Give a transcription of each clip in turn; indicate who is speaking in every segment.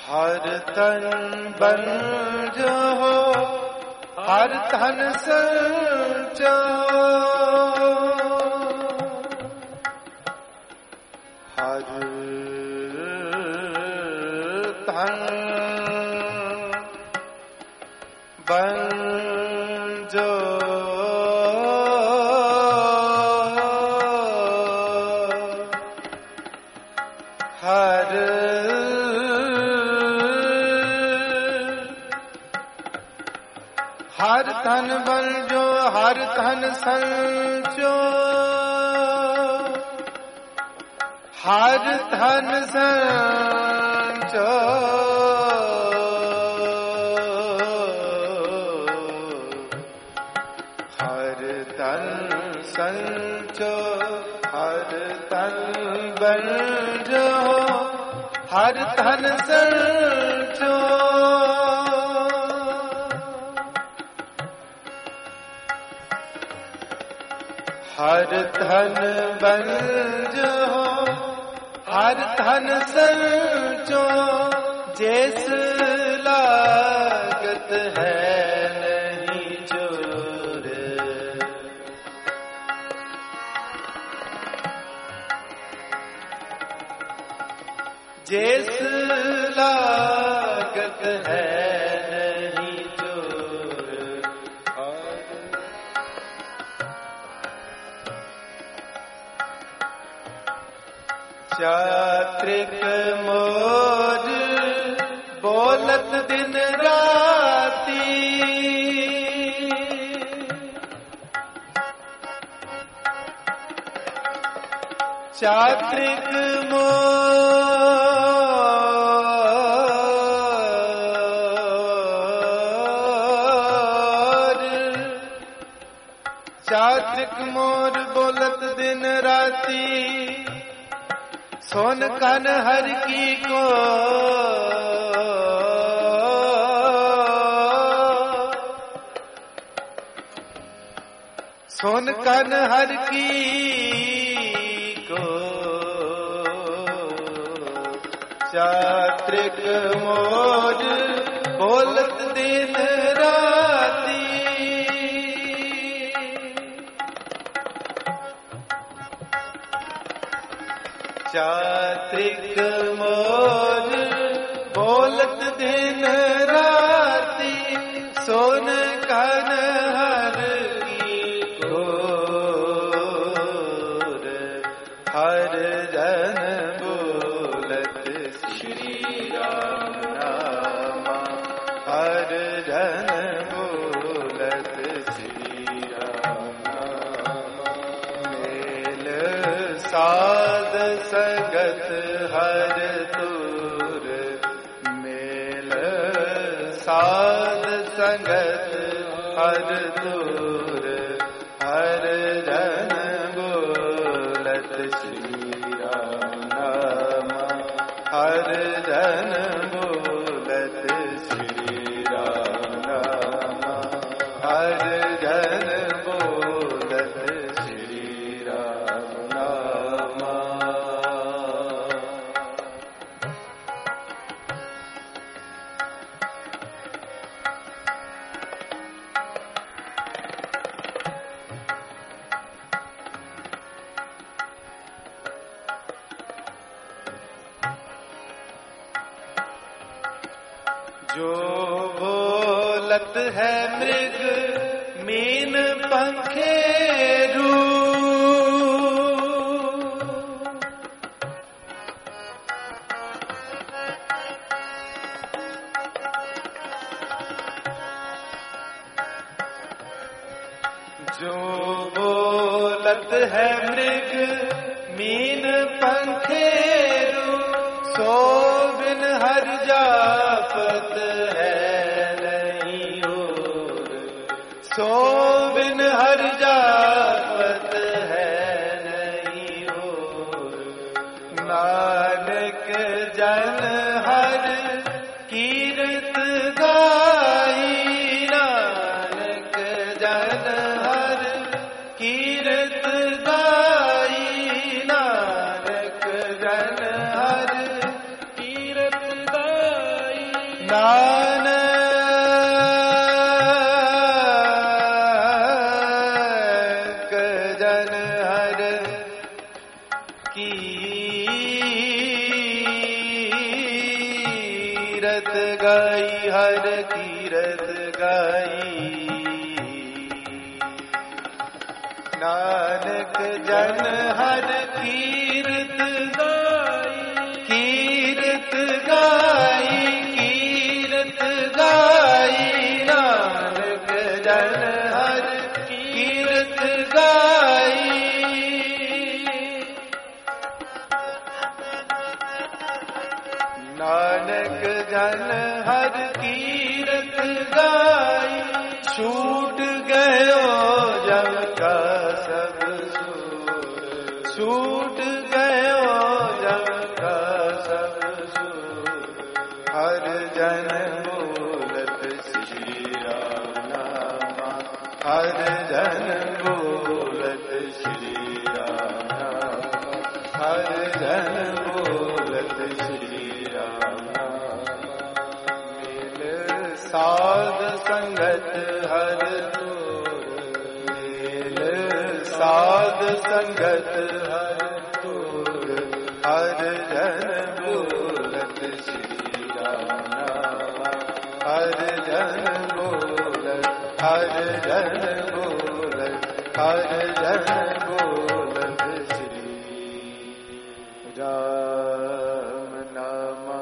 Speaker 1: हर तन बन जो हो, हर तन संचो, हर तन बन जो, हर धन बन जो, हर धन संचो, हर धन संचो, हर धन संचो, हर धन बन जो, हर धन संचो, हर धन बन जो, हर धन संचो, जैस लागत है नहीं जोर, जैस लागत है नहीं जोर, चात्रिक मोर बोलत दिन राती, चात्रिक मोर, चात्रिक मोर बोलत दिन राती, सोन कन हर की को, सोन कन हर की को, चात्रिक मोर बोलत दिन राती, चात्रिक मोर बोलत दिन राती, सोन कन हर की कोर, हर जन बोलत श्री राम नामा, हर जन बोलत श्री राम नामा, मेल साध संगत हर तुर, मेल साध संगत हर तुर, हर जन बोलत श्री राम नामा, हर जन बोलत श्री राम नामा, हर जन बोलत श्री राम नामा। जो बोलत है मृग मीन पंखेरू, जो बोलत है मृग मीन पंखेरू, सो बिन हर जापत है नहीं और, सो बिन हर जापत है नहीं और, नानक जन हर कीरत गाई, नानक जन हर कीरत गाई, नानक जन हर कीरत गाई, कीरत गाई हर कीरत गाई नानक जन हर कीरत गाई कीरत गाई कीरत गाई नानक जन हर कीरत गाई नानक जन हर कीरत गाई छूट गयो जम का सब सूर छूट गयो जम का सब सूर हर जन बोलत श्री राम नामा हर जन बोलत श्री राम नामा हर जन बोलत श्री साध संगत हर तोर मेल साध संगत हर तोर हर जन बोलत श्री राम नामा हर जन बोलत हर जन बोलत हर जन बोलत श्री राम नामा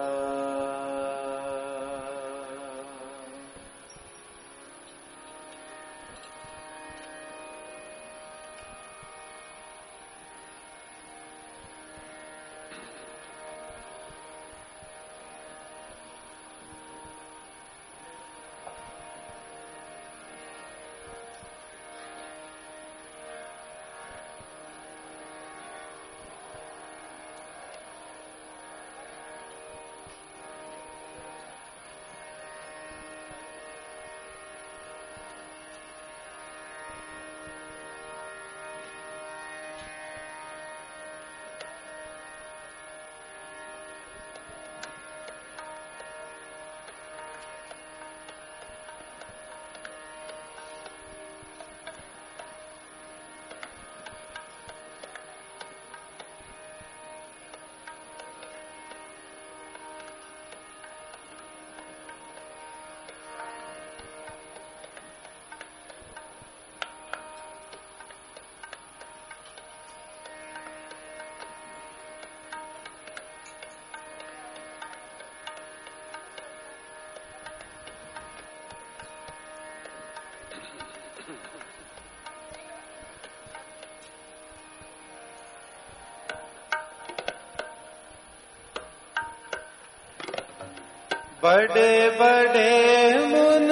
Speaker 1: बड़े बड़े मुन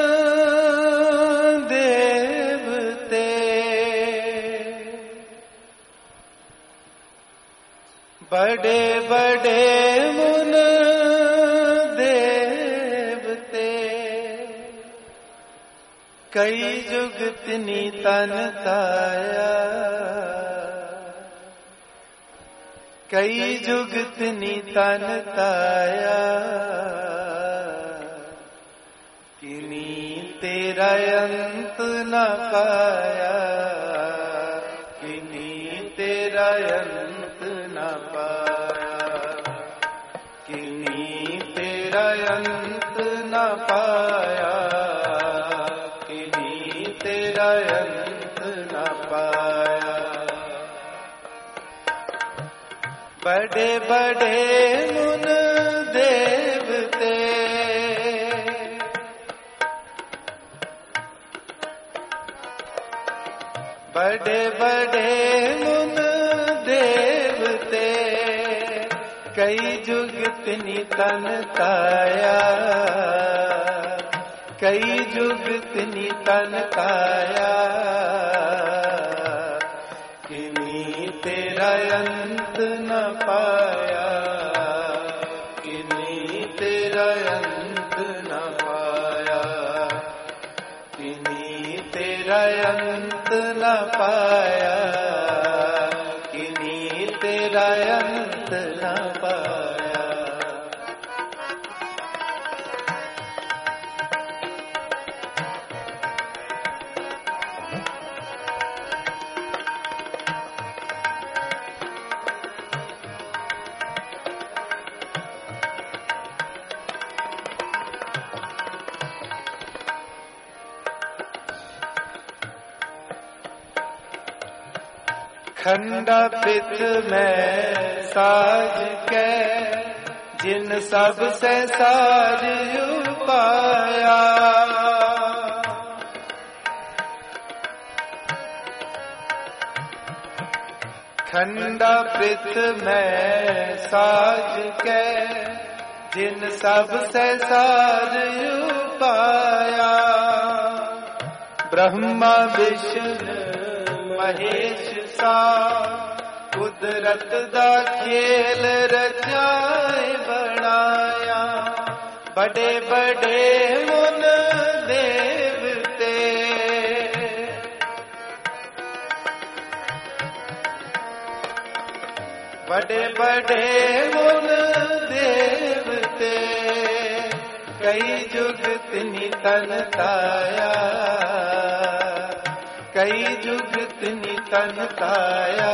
Speaker 1: देवते बड़े बड़े मुन देवते कई जुगत तन काया कई जुगत तन काया किनी तेरा अंत न पाया किनी तेरा अंत न पाया किनी तेरा अंत न पाया किनी तेरा अंत न पाया बड़े बड़े मुन देवते बड़े बड़े मुन देवते कई जुगत तन काया कई जुगत तन काया किनी तेरा अंत न पाया किनी तेरा अंत न पाया किनी तेरा अंत न पाया किनी तेरा अंत न पाया खंडा पित में साज के जिन सब से साज उपाया। खंडा पित में साज के जिन सब से साज उपाया। ब्रह्मा विष्णु महेश सा कुदरत दा खेल रचाए बनाया। बड़े बड़े मुन देवते बड़े बड़े मुन देवते कई जुगत नितन ताया। कई जुगत नितन ताया।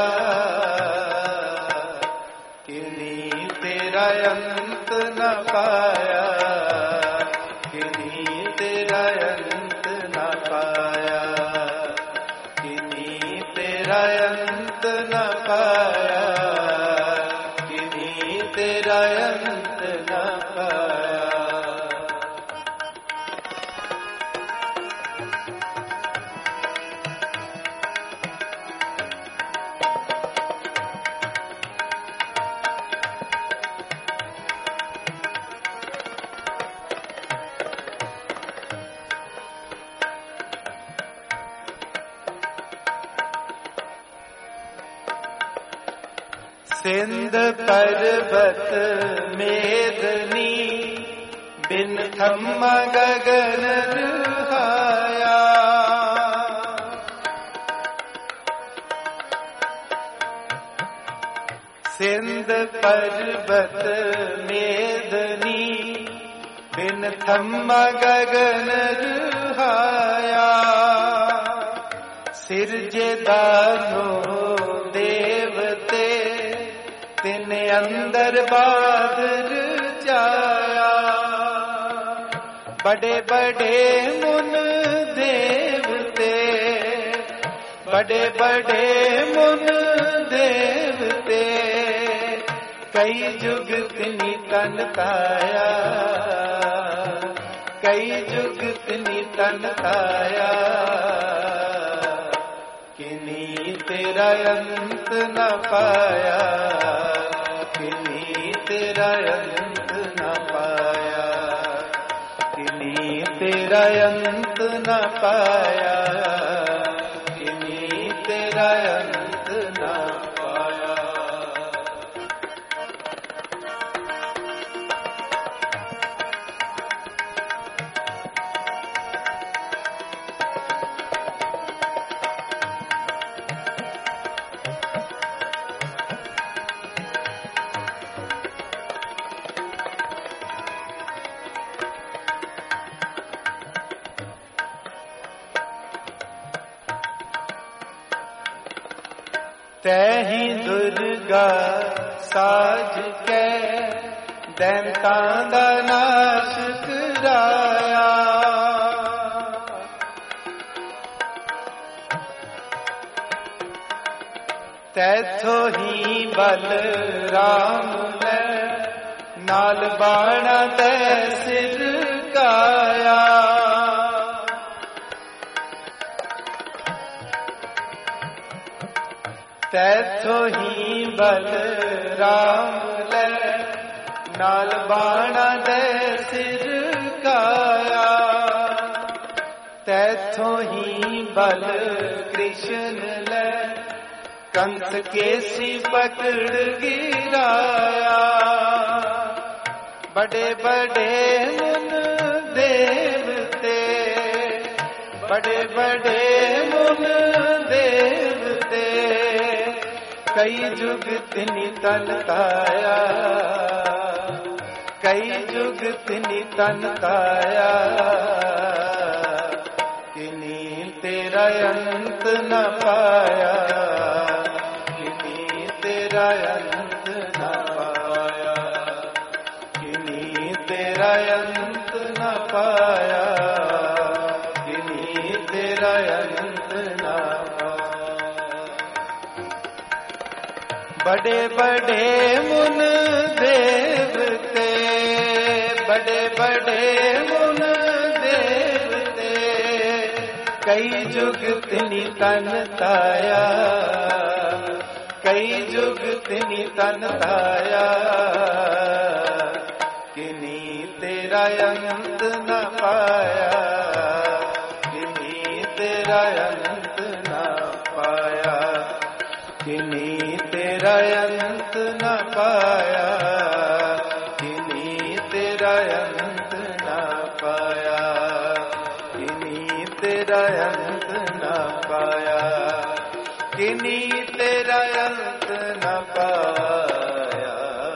Speaker 1: किन्हीं तेरा अंत न पाया। किन्हीं तेरा अंत न पाया। किन्हीं तेरा अंत न पाया। किन्हीं तेरा अंत न पाया। सिंध पर्वत मेदनी बिन थम्मा गगन रुहाया। सिंध पर्वत मेदनी बिन थम्मा गगन रुहाया। सिरजे दानो देवते तिन अंदर बादर जाया। बड़े बड़े मुन देवते बड़े बड़े मुन देवते कई जुगत नितन ताया। कई जुगत नितन ताया। किन्हीं तेरा अंत न पाया। किन्हीं तेरा अंत न पाया। किन्हीं तेरा अंत न पाया। किन्हीं तेरा अंत न पाया। तैही दुर्गा साज के दैंतां दा नाश कराया। तैथों ही बल राम ने नाल बाणा दे सिर काया। तैथों ही बल राम ले नाल बाणा दे सिर काया। तैथों ही बल कृष्ण ले कंस केसी पकड़ गिराया। बड़े बड़े मुन देवते बड़े बड़े मुन देवते कई जुगत नितन ताया। कई जुगत नितन ताया। किन्हीं तेरा अंत न पाया। किन्हीं तेरा अंत न पाया। किन्हीं तेरा अंत न पाया। किन्हीं तेरा अंत न पाया। बड़े बड़े मुन देवते, बड़े बड़े मुन देवते, कई जुग तिनि तन ताया, कई जुग तिनि तन ताया, किनी तेरा अंत न पाया, किनी तेरा अंत न पाया, किनी तेरा अंत न पाया, किनी तेरा अंत न पाया, किनी तेरा अंत न पाया, किनी तेरा अंत न पाया।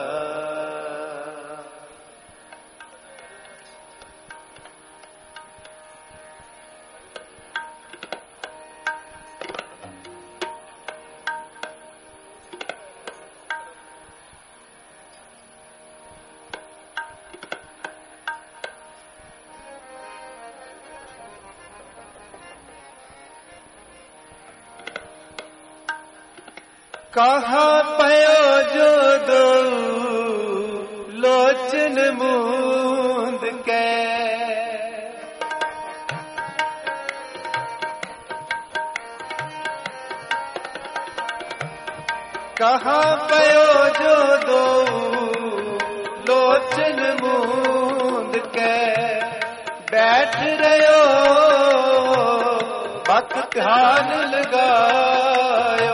Speaker 1: कहाँ पयो जो दो लोचन मूंद के, कहाँ पयो जो दो लोचन मूंद के, बैठ रहो भक्त ध्यान लगायो,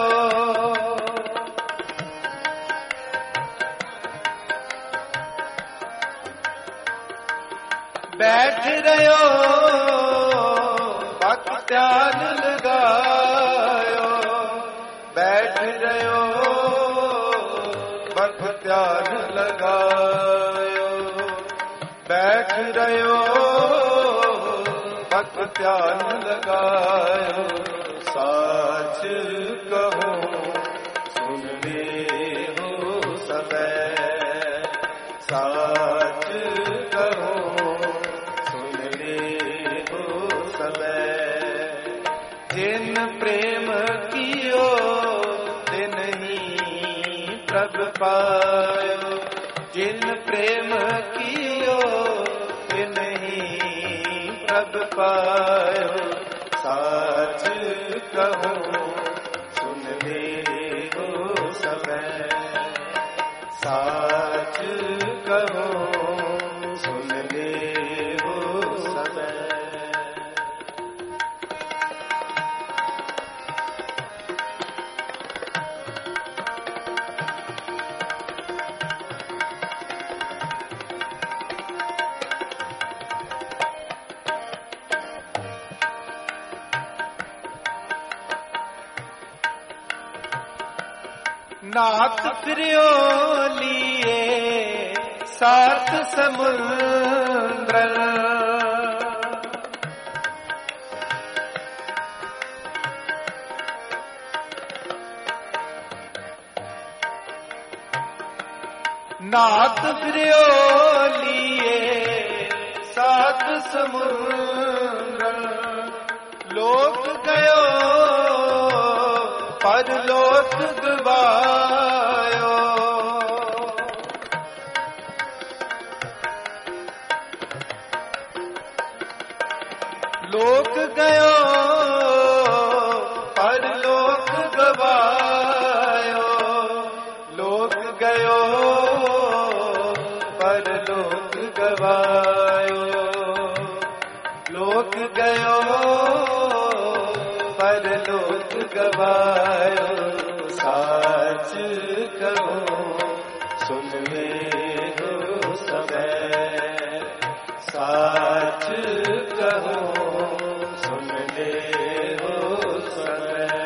Speaker 1: बैठ रहो भक्त ध्यान लगायो, बैठ रहो भक्त ध्यान लगायो, बैठ रहो भक्त ध्यान लगायो, साच कहो सुन ले हो सबे, साच कहो जिन प्रेम कियो तिन ही प्रभ पायो, जिन प्रेम कियो तिन ही प्रभ पायो, साच कहो सुन ले हो समय, साच कहो सुन ले हो समय। नाथ फिरियो लिए सात समुद्र, नाथ फिरियो लिए सात समुद्र, लोक गयो परलोक गवायो, लोक गयो परलोक गवायो, लोक गयो परलोक गवायो, लोक गयो परलोक गवायो, साच कहो सुन ले हो समय, साच कहो सुन ले हो समय।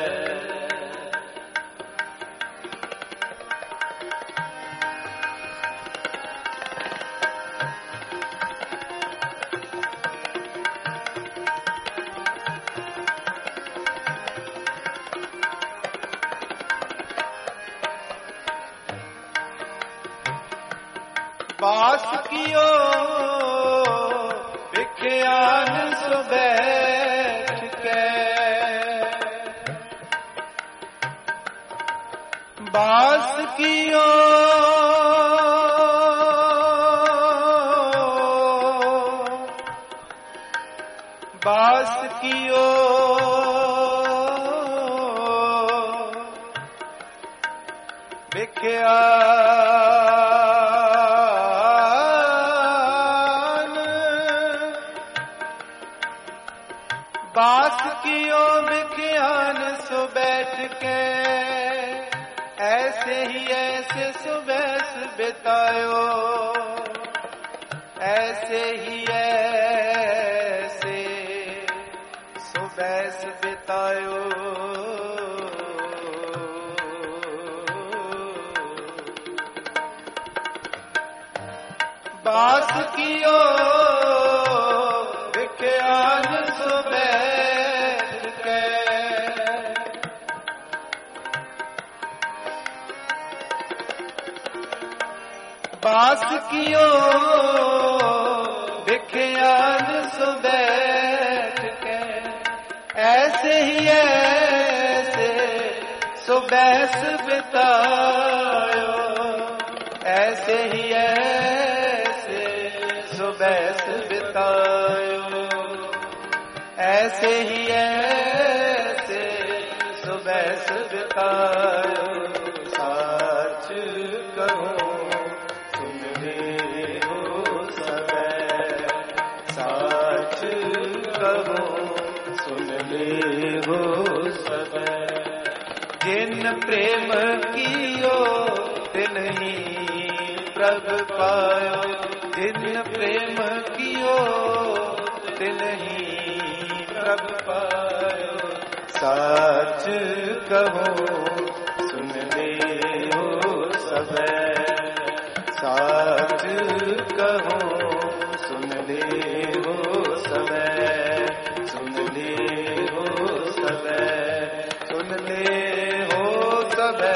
Speaker 1: वास कियो विख्यान सो बैठ के, बास कियो बास कियो विख्यान बास कियो विख्यान सो बैठ के ऐसे ही ऐसे सुबह बितायो ऐसे ही ऐसे सुबह बितायो बास कियो विख्यान सुबह के बास कियो विख्यान सुबह के ऐसे ही ऐसे सुबह बितायो ऐसे ही ऐसे सुबह बितायो ऐसे ही ऐसे सुबह बितायो साच कहो सुन ले हो समय साच कहो सुन ले हो समय जिन प्रेम कियो तिन ही प्रभ पायो जिन प्रेम कियो तिन ही प्रभ पायो साच कहो सुन ले हो सबे साच कहो सुन ले हो सबे सुन ले हो सबे सुन ले हो सबे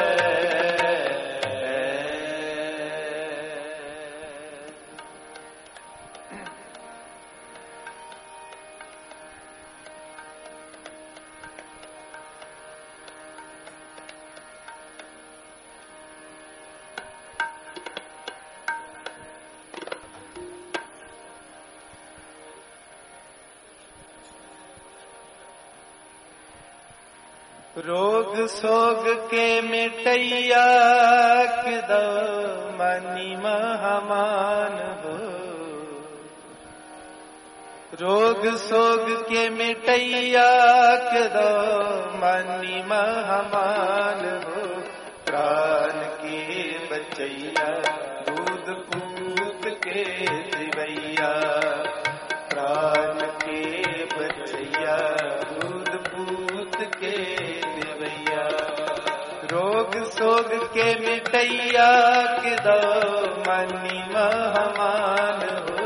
Speaker 1: रोग सोग के मिटैया किदो मनी महामान हो रोग सोग के मिटैया किदो मनी महामान हो प्राण के बचैया दूध पूत के दिवैया प्राण के बचैया दूध पूत के रोग सोग के मिटैया किदो मनी महमान हो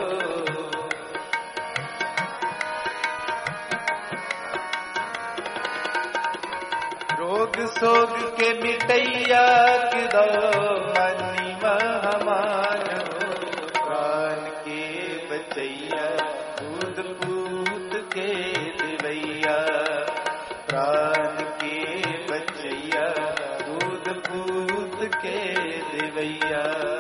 Speaker 1: रोग सोग के मिटैया किदो मनी महमान हो प्राण के बचैया दूध पूत के दिवैया प्राण के बचैया पूत के दिवैया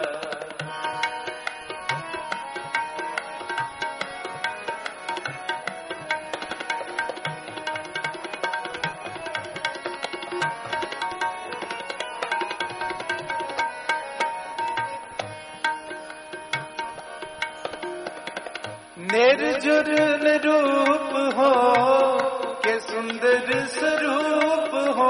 Speaker 1: निर्जुर निरूप हो के सुंदर स्वरूप हो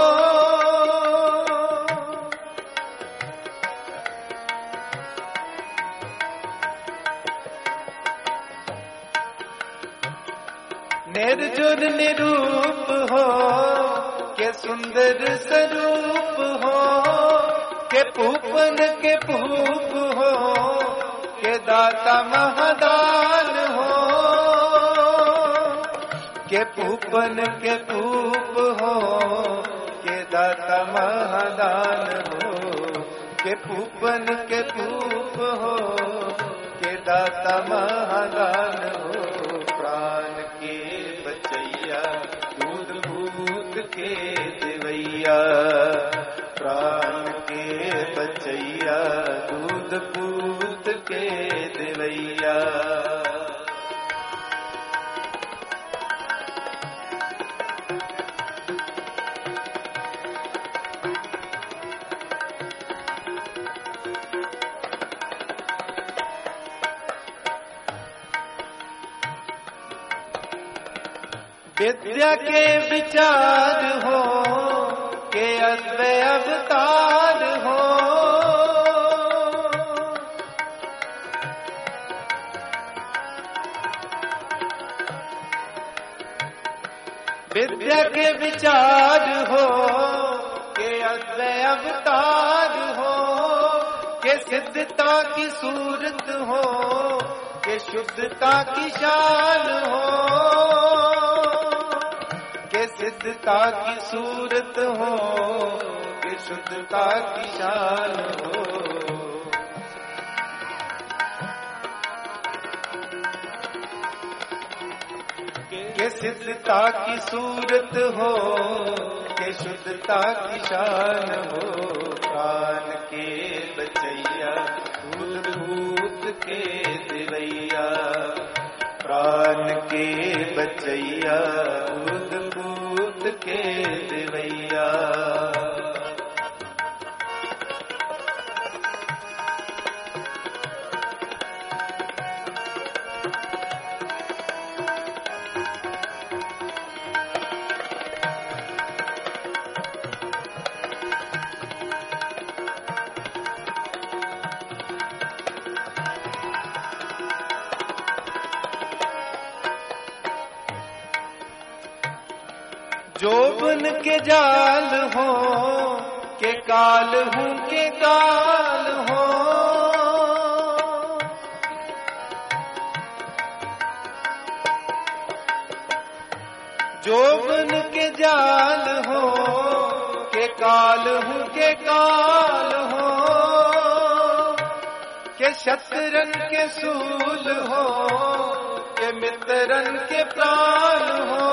Speaker 1: निर्जुर निरूप हो के सुंदर स्वरूप हो के पूपन के पूप हो के दाता महादान हो के पूपन के पूप हो के दाता महादान हो के पूपन के पूप हो के दाता महादान हो प्राण के बचैया दूध पूत के दिवैया प्राण के बचैया दूध पूत के देवैया। विद्या के विचार हो के अद्वय अवतार हो, विद्या के विचार हो के अद्वय अवतार हो, के सिद्धता की सूरत हो के शुद्धता की शान हो, के सिद्धता की सूरत हो के शुद्धता की शान हो। के सिद्धता की सूरत हो के शुद्धता की शान हो। प्राण के बचैया दूध पूत के देवैया, प्राण के बचैया दूध पूत के देवैया। जोबन के जाल हो के काल हूँ के काल हो, जोबन के जाल हो के काल हूँ के काल हो, के शतरन के सूल हो के मित्रन के प्राण हो,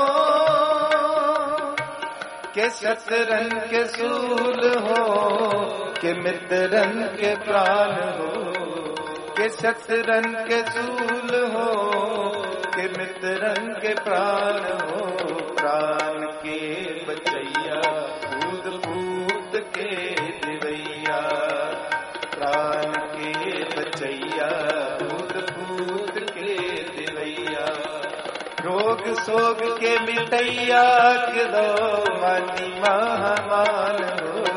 Speaker 1: के शतरन के सूल हो के मित्रन के प्राण हो, के शतरन के सूल हो के मित्रन के प्राण हो। प्राण के बचैया दूध पूत के देवैया, प्राण के बचैया दूध पूत के देवैया। रोग सोग के मिटैया के दो मनी महामान हो,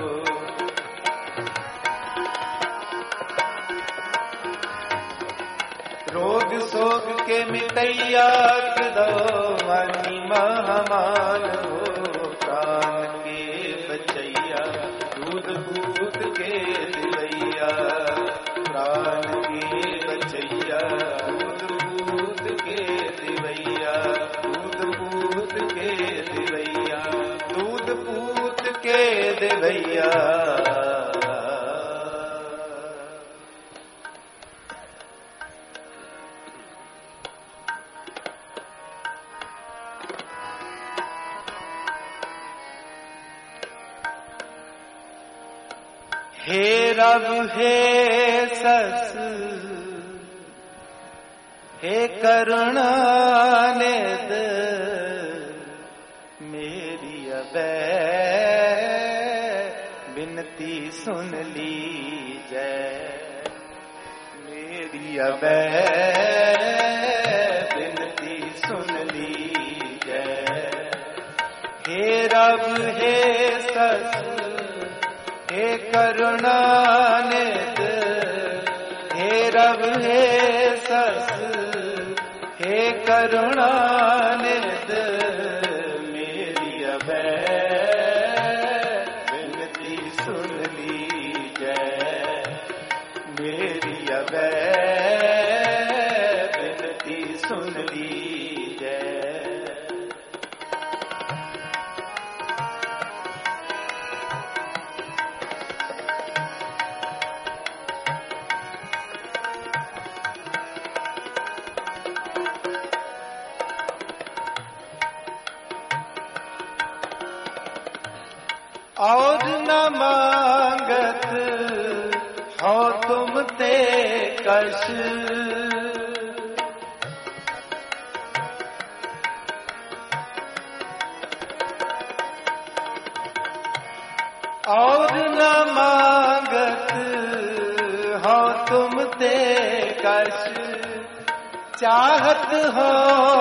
Speaker 1: रोग सोग के मिटैया के दो मनी महामान हो। प्राण के बचैया दूध पूत के देवैया, प्राण के बचैया दूध पूत के देवैया, दूध पूत के देवैया, दूध पूत के देवैया। हे रब हे सस हे करुणा निध, मेरी अबै बिनती सुन लीजै, मेरी अबै बिनती सुन लीजै। हे रब हे सस हे करुणा निध, हे रब हे सस हे करुणा निध, मेरी अबै बिनती सुन लीजै, मेरी अबै बिनती सुन लीजै। और न मांगत हो तुम ते कश, और न मांगत हो तुम ते कश, चाहत हो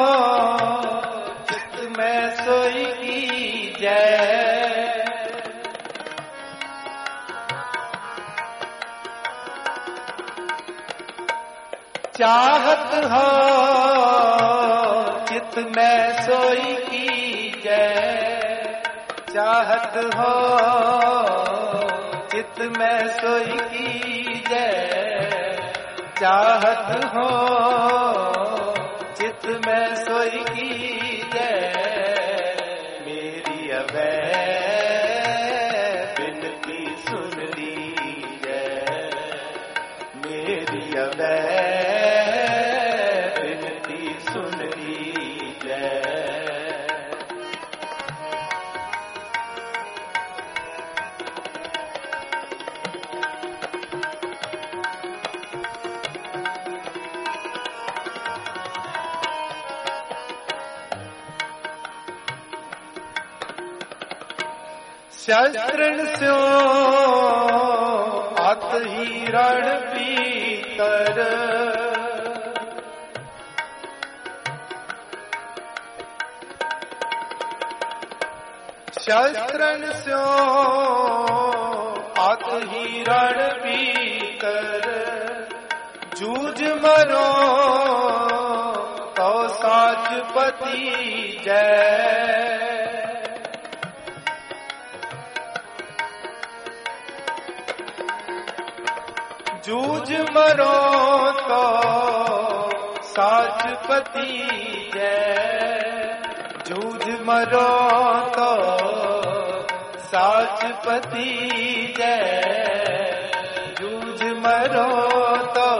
Speaker 1: चित में सोई की जय। चाहत हो चित में सोई की जय, चाहत हो चित में सोई की जय, चाहत हो चित में सोई की जय। मेरी अभय बिनती सुन लीजय, मेरी अभय बिनती सुन लीजय। शस्त्रन स्यो अत ही रण भीतर, शस्त्रन स्यो अत ही रण भीतर, जूझ मरो तो साच पति जय। जूझ मरो तो साच पति जय, जूझ मरो तो साच पति जय, जूझ मरो तो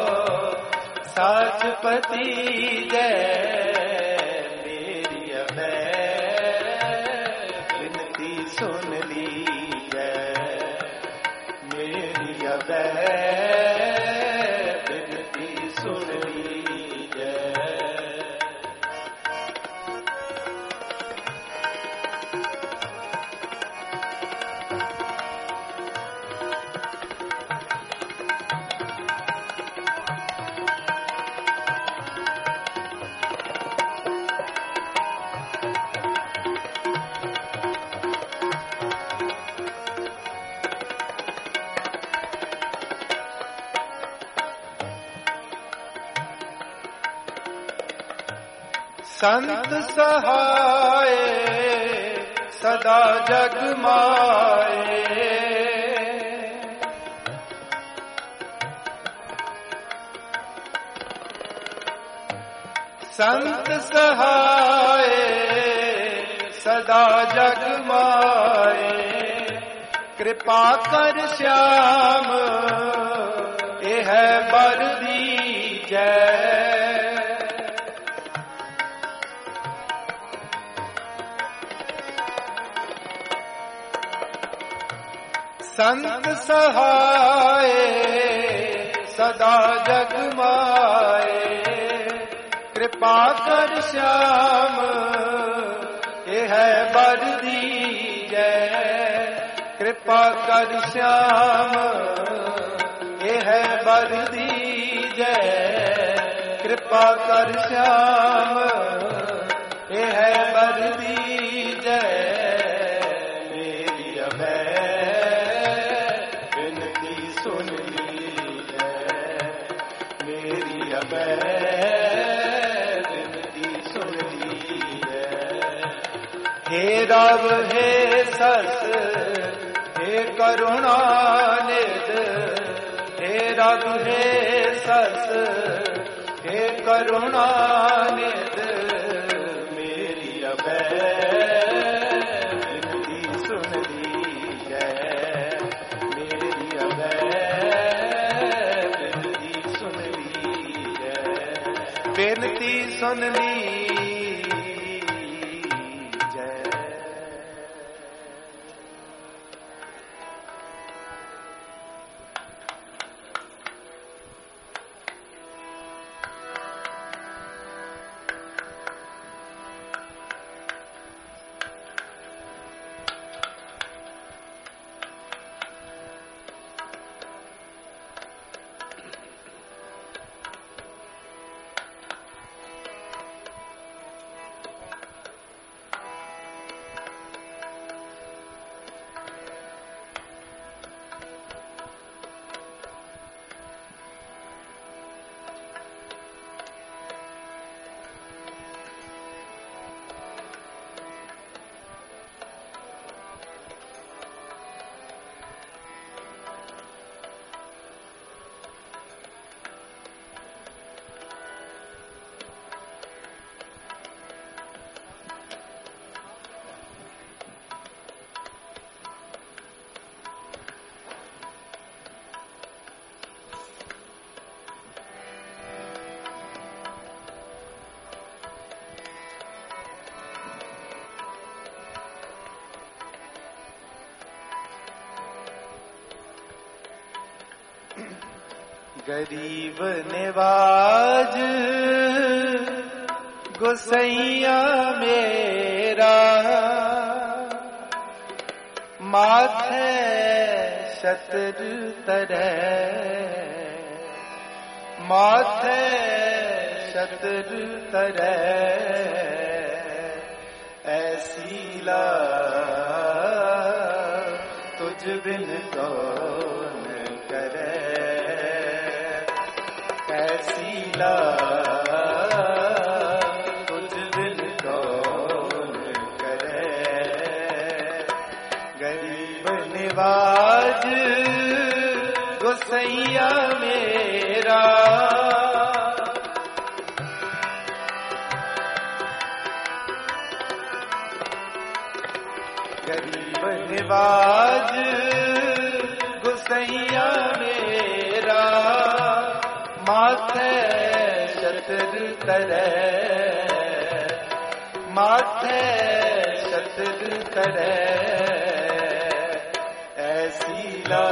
Speaker 1: साच पति जय। मेरी अभय विनती सुन लीजय, मेरी अभय विनती सुन लीजय। संत सहाय सदा जग माए, संत सहाय सदा जग माए, कृपा कर श्याम यह बर दीजै। संत सहाय सदा जग माए, कृपा कर श्याम यह बर दीजै। कृपा कर श्याम यह बर दीजै, कृपा कर श्याम यह बर दीजै। मेरी अभय विनती सुन लीजै, मेरी अभय विनती सुन लीजै। हे राव हे सस हे करुणानिध, हे रघु हे सस हे करुणानिध। मेरी अभय विनती सुन लीजै, मेरी अभय विनती सुन लीजै। विनती सुन लीजै। गरीब निवाज गोसैया मेरा, माथे शत्रु तरह, माथे शत्रु तरह, ऐसी ला तुझ बिन कौन करे, ऐसी ला तुझ बिन कौन करे। गरीब निवाज गोसैया मेरा, गरीब निवाज गोसैया मेरा, माथे शत्रु तरह, माथे शत्रु तरह, ऐसी ला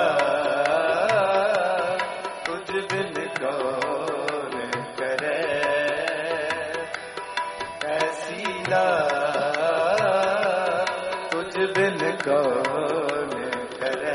Speaker 1: तुझ बिन कौन करे, ऐसी ला तुझ बिन कौन करे।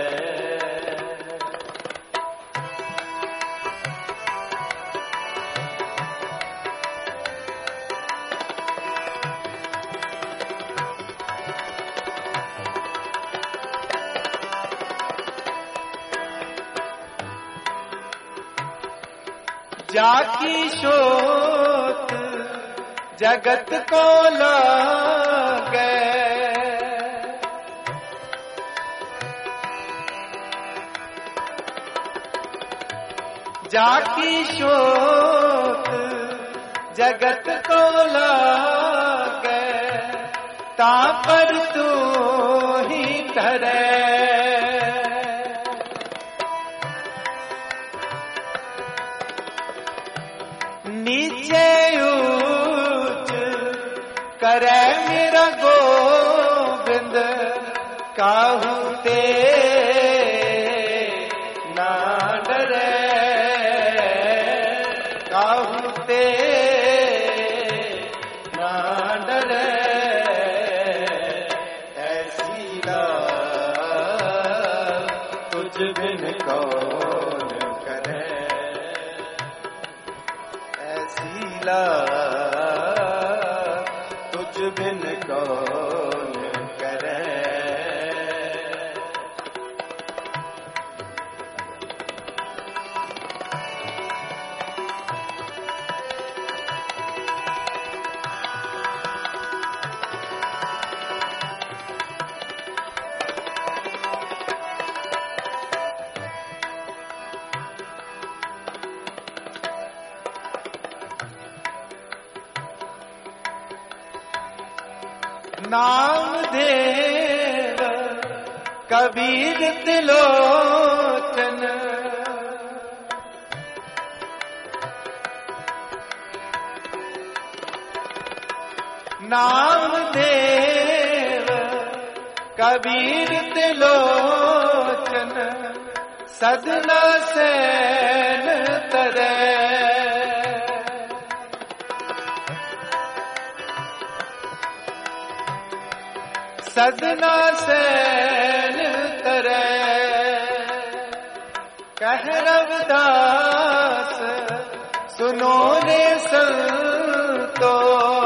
Speaker 1: जाकी शोध जगत को लागे, जाकी शोध जगत को लागे, ता पर तू ही धरे, नीचे ऊंच करे मेरा गोविंद, काहू ते ना डरे, काहू ते ना डरे, ऐसी ला तुझ बिन कौन करे, ऐसी ला तुझ बिन कौन करे। नामदेव कबीर त्रिलोचन, नामदेव कबीर त्रिलोचन, सदना सैन तरे, सदना सैन तरे, कह रविदास सुनो रे संतो,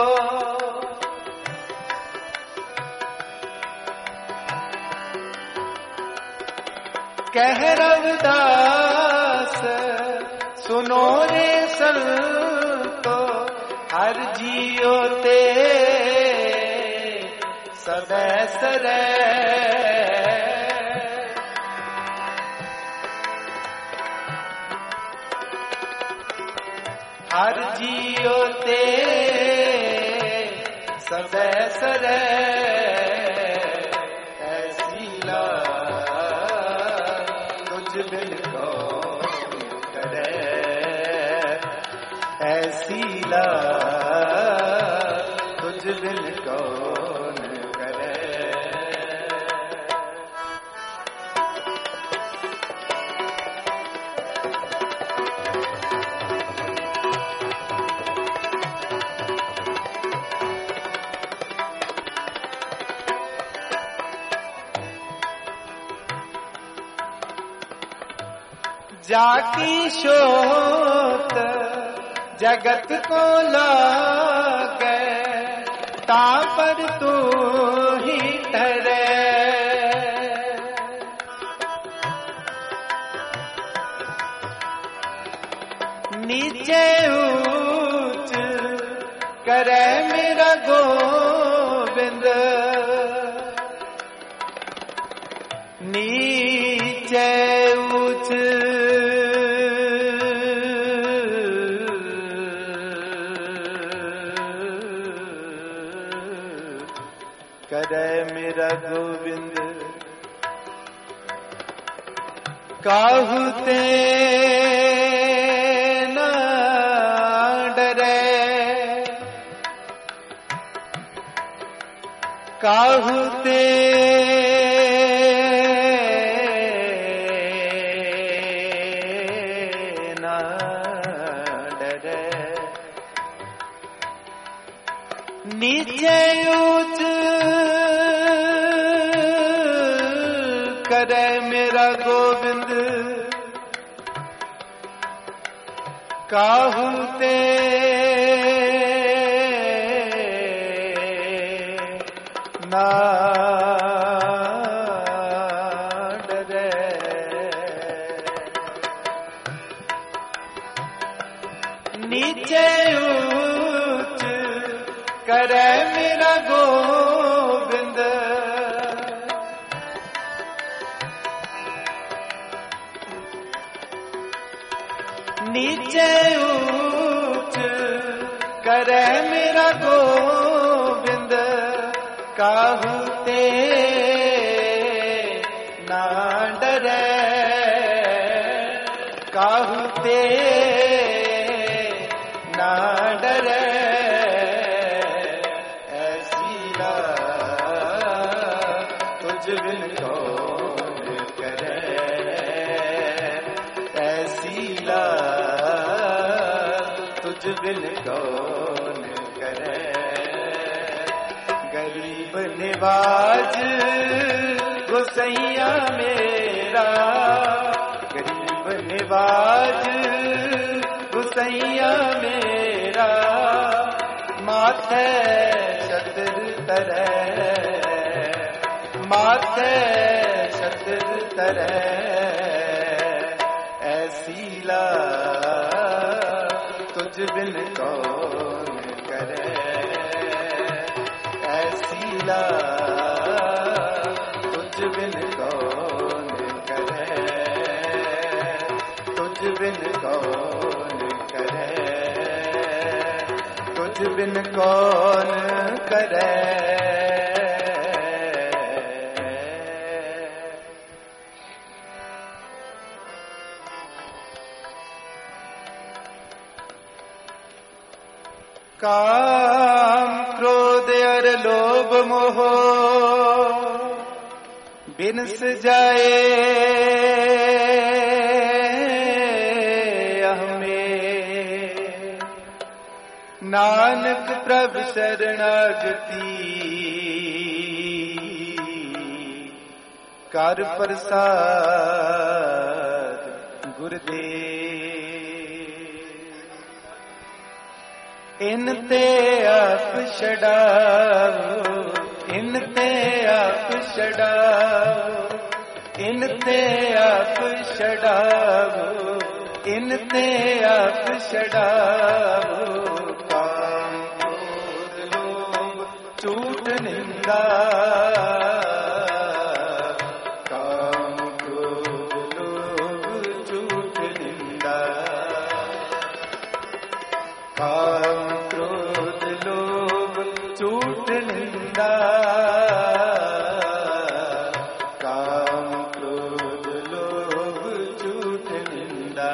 Speaker 1: कह रविदास सुनो रे संतो, हर जियो ते सबैसरे, हर जियो ते सबैसरे, ऐसी ला तुझ बिन कौन करे, ऐसी ला तुझ बिन कौन करे। जाकी शोत जगत को लागे, ता पर तू ही ठहरे। नीचे ऊंच करे मेरा गोविंद, नीचे ऊंच करे मेरा गोविंद। काहू ते न डरे, काहू ते न डरे। नीचे ऊंच करे मेरा गोविंद, काहू ते ना डरे। नीचे ऊंच करे मेरा गोविंद, नीचे ऊंच करे मेरा गोविंद। काहू ते ना डरे, काहू ते ना डरे। ऐसी ला तुझ बिन कौन करे, ऐसी ला तुझ बिन कौन करे। गरीब निवाज गोसैया मेरा, गरीब निवाज गोसैया मेरा। माथे छतर तरे, माथे छतर तरे। ऐसी ला तुझ बिन कौन करे, ऐसी ला तुझ बिन कौन करे, तुझ बिन कौन करे, तुझ बिन कौन करे। काम क्रोध और लोभ मोह बिनस जाए हमें। नानक प्रभु शरणागति कर प्रसाद गुरुदेव। इनते आप छड़ाओ, इनते आप छड़ाओ, इनते आप छड़ाओ, इनते आप छड़ाओ। काम क्रोध लोभ झूठ निंदा, काम क्रोध लोभ झूठ निंदा। काम क्रोध लोभ झूठ निंदा, काम क्रोध लोभ झूठ निंदा।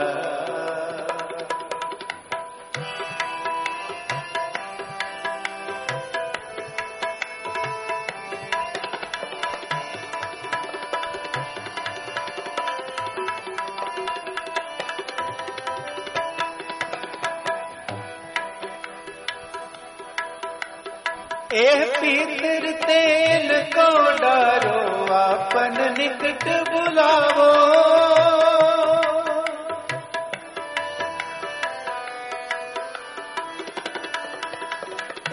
Speaker 1: एह पीतर तेल को डारो, आपन निकट बुलावो।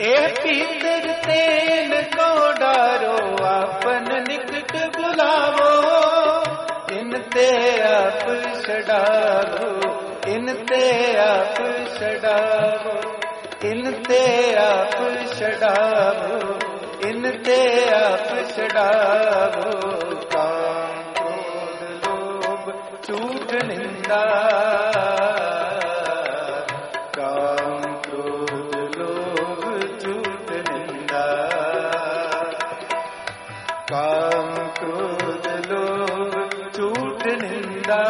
Speaker 1: ए पीतर तेन को डारो आपन निकट बुलावो, इनते आप छड़ावो, इनते आप छड़ावो, इनते आप छड़ावो, इनते आप छड़ावो। काम क्रोध लोभ झूठ निंदा, काम क्रोध लोभ झूठ निंदा, काम क्रोध लोभ झूठ निंदा,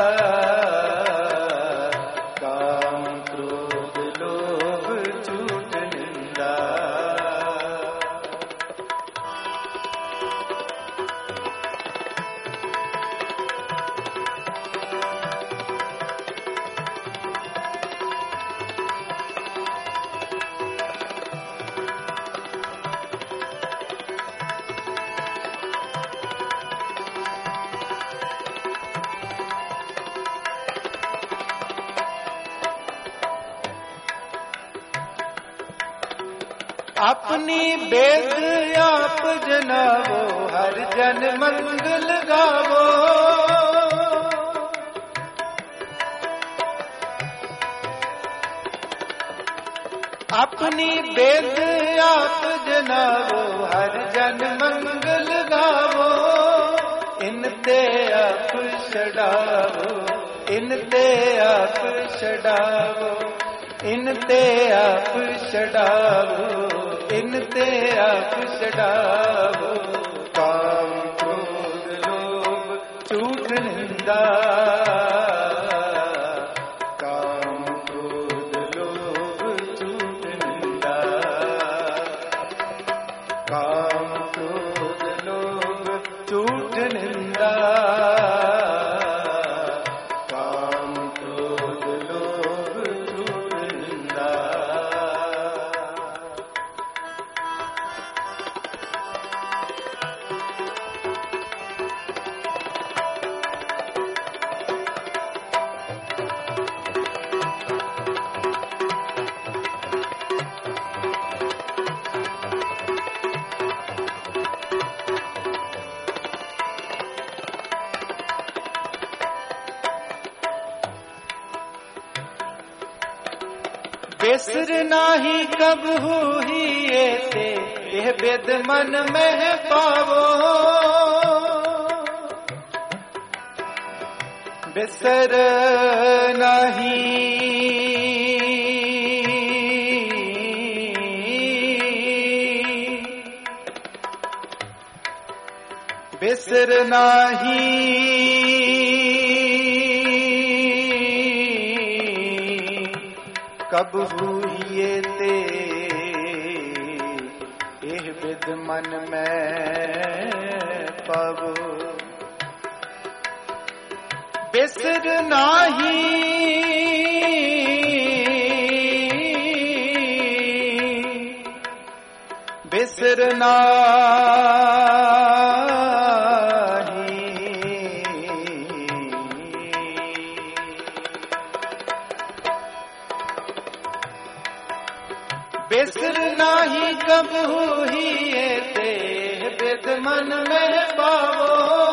Speaker 1: काम क्रोध लोभ झूठ निंदा। अपनी बेद आप जनावो, हर जन मंगल गावो, अपनी बेद आप जनावो, हर जन मंगल गावो, इनते आप छड़ावो, इनते आप छड़ावो, इनते आप छड़ावो, इनते आप छड़ावो। काम क्रोध लोभ झूठ निंदा, काम क्रोध लोभ झूठ निंदा, काम क्रोध लोभ झूठ निंदा, काम क्रोध लोभ झूठ निंदा। बेसर नाही कब हुई ऐसे, यह बेद मन में पावो, बेसर नाही, बेसर नाही, कब हुई ते एह विद मन में पावो, बिसर नाही, बिसर नाही, बिसर नाही कब हुई ते विद मन में पावो,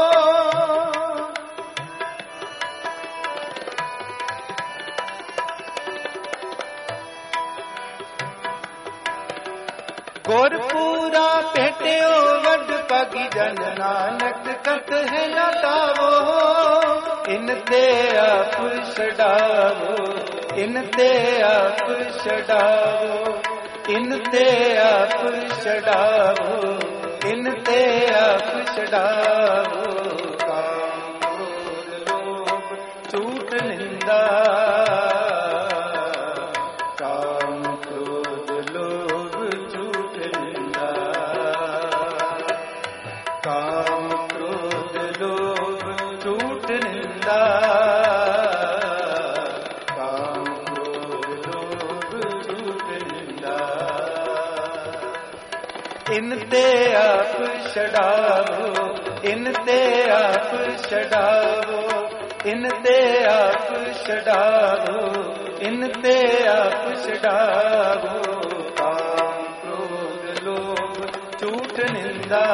Speaker 1: गुरपूरा भेटियो वड पगी जन नानक कथ है लटावो, इनते आप छड़ावो, इनते आप छड़ावो, इनते आप छड़ावो, इनते आप छड़ावो। काम क्रोध लोभ झूठ निंदा, काम क्रोध लोभ झूठ निंदा, काम क्रोध लोभ झूठ निंदा, काम क्रोध लोभ झूठ निंदा। इनते आप छड़ावो, इनते आप छड़ावो, इनते आप छड़ावो, इनते आप छड़ावो। काम ਨਿੰਦਾ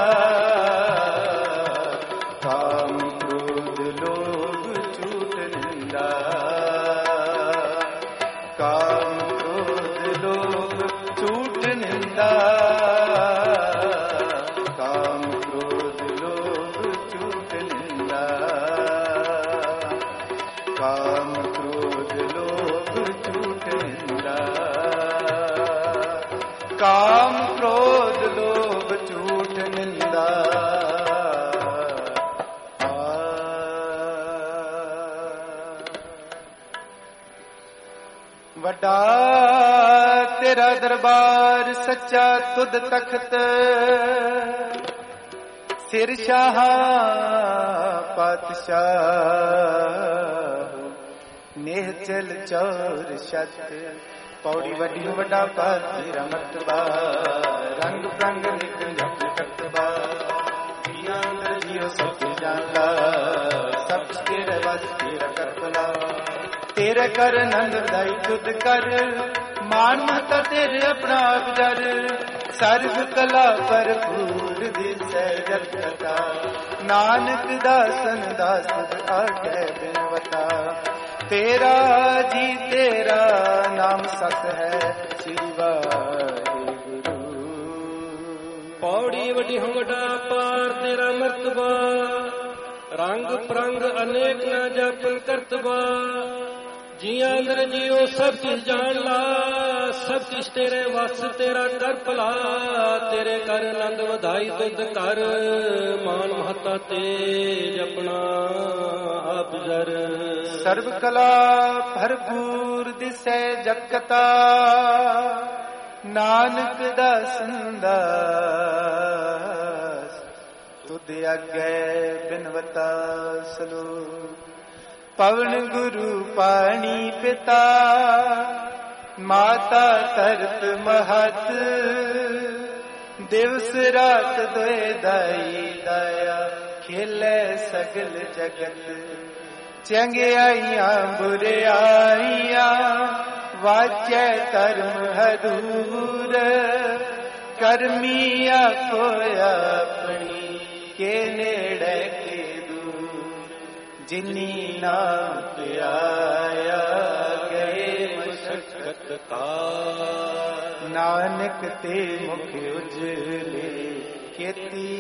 Speaker 1: ਕਾਮ ਕ੍ਰੋਧ ਲੋਭ ਝੂਠ ਨਿੰਦਾ ਕਾਮ ਕ੍ਰੋਧ ਲੋਭ ਝੂਠ ਨਿੰਦਾ ਕਾਮ ਕ੍ਰੋਧ ਲੋਭ ਝੂਠ ਨਿੰਦਾ ਕਾਮ ਕ੍ਰੋਧ ਲੋਭ ਝੂਠ ਨਿੰਦਾ ਕਾਮ ਕ੍ਰੋਧ ਲੋਭ ਝੂਠ ਨਿੰਦਾ ਵੱਡਾ ਤੇਰਾ ਦਰਬਾਰ ਸੱਚਾ ਤੁਧ ਤਖਤ ਸਿਰ ਸ਼ਾਹ ਪਾਤਸ਼ਾਹ ਨਿਹਚਲ ਚੌਰ ਛਤ ਪੌੜੀ ਵੱਡੀ ਵੱਡਾ ਪਰ ਤੇਰਾ ਮਰਤਬਾ ਰੰਗ ਪ੍ਰੰਗ ਨਿਕ ਜਪ ਕਰਤਬਾ ਜੀਆਂ ਅੰਦਰ ਜੀਓ ਸਭ ਜਾਣਦਾ ਸਭ ਤੇਰੇ ਵਸ ਤੇਰਾ ਕਰਤਲਾ ਤੇਰੇ ਕਰ ਨੰਦ ਦਾਈ ਤੁਧ ਕਰ ਮਾਨ ਮਹਤਾ ਤੇਰੇ ਆਪਣਾ ਗੁਜਰ ਸਰਬ ਕਲਾ ਭਰਪੂਰ ਦਿਸੈ ਜਗਤਾ ਨਾਨਕ ਦਾਸਨ ਦਾਸ ਆਗੇ ਬਿਨਵਤਾ ਤੇਰਾ ਜੀ ਤੇਰਾ ਨਾਮ ਸਤ ਹੈ ਸ੍ਰੀ ਵਾਹਿਗੁਰੂ
Speaker 2: ਪੌੜੀ ਵੱਡੀ ਹੰਗੜਾ ਪਾਰ ਤੇਰਾ ਮਰਤਬਾ ਰੰਗ ਪ੍ਰੰਗ ਅਨੇਕ ਨਾ ਜਪਨ ਕਰਤਬਾ ਜੀਆਂ ਅੰਦਰ ਜੀਓ ਸਭ ਚੀਜ਼ ਜਾਣ ਲਾ ਸਭ ਚੀਜ਼ ਤੇਰੇ ਵਸ ਤੇਰਾ ਕਰ ਭਲਾ ਤੇਰੇ ਕਰ ਆਨੰਦ ਵਧਾਈ ਤੁਧ ਕਰ ਮਾਨ ਮਹਤਾ ਤੇਜ ਆਪਣਾ ਆਪ ਜਰ
Speaker 1: ਸਰਬ ਕਲਾ ਭਰਪੂਰ ਦਿਸੈ ਜਗਤਾ ਨਾਨਕ ਦਾਸਨ ਦਾਸ ਤੁਧ ਅੱਗੇ ਬਿਨਵਤਾ ਸਲੋ ਪਵਨ ਗੁਰੂ ਪਾਣੀ ਪਿਤਾ ਮਾਤਾ ਧਰਤ ਮਹਤ ਦਿਵਸ ਰਾਤ ਦੋਇ ਦਾਈ ਦਾਇਆ ਖੇਲੇ ਸਗਲ ਜਗਤ ਚੰਗਿਆਈਆਂ ਬੁਰਿਆਈਆਂ ਵਾਚੈ ਧਰਮ ਹਦੂਰ ਕਰਮੀ ਆਪੋ ਆਪਣੀ ਕੇ ਨੇੜੇ ਕੇ ਦੂਰ ਜਿਨੀ ਨਾਮ ਧਿਆਇਆ ਗਏ ਮਸ਼ਕਤ ਕਾ ਨਾਨਕ ਤੇ ਮੁਖ ਉਜਲੇ ਖੇਤੀ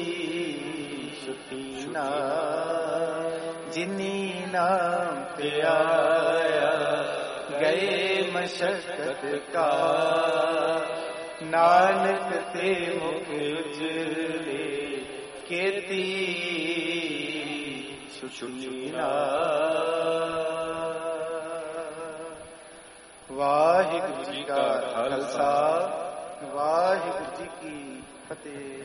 Speaker 1: ਛੁਟੀ ਨਾ ਜਿਨੀ ਨਾਮ ਧਿਆਇਆ ਗਏ ਮਸ਼ਕਤ ਕਾ ਨਾਨਕ ਤੇ ਮੁਖ ਉਜਲੇ ਖੇਤੀ ਵਾਹਿਗੁਰੂ ਜੀ ਕਾ ਖਾਲਸਾ ਵਾਹਿਗੁਰੂ ਜੀ ਕੀ ਫਤਿਹ।